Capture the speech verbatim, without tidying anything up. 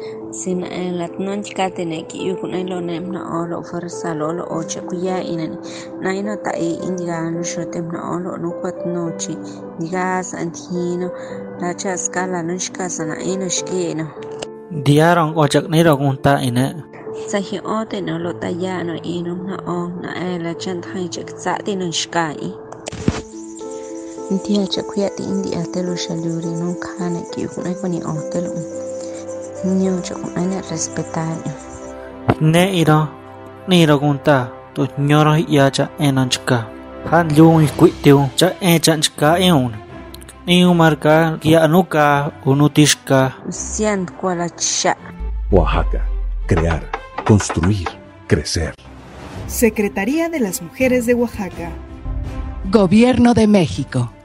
Sin en la noche tiene que ir con el onemna olo fuerza lolo oche kuya inani naino ta e indigano shotemna olo no kwat noche digas antino la chaskala nushka sana ino shkeno diaron ochak niro gunta ine sahi ote no lo tayano ino na on na ela chant haichek tsati no shkai India chakuya ti India telo shaluri no kana ki kuna koni otelo Niño chokumane respetar. ne iro niro gunta to nyoro yacha enanchka han lung kuitiu cha echanchka eun niu marca kia anuka unutishka Sian kualacha. Oaxaca, crear, construir, crecer. Secretaría de las Mujeres de Oaxaca. Gobierno de México.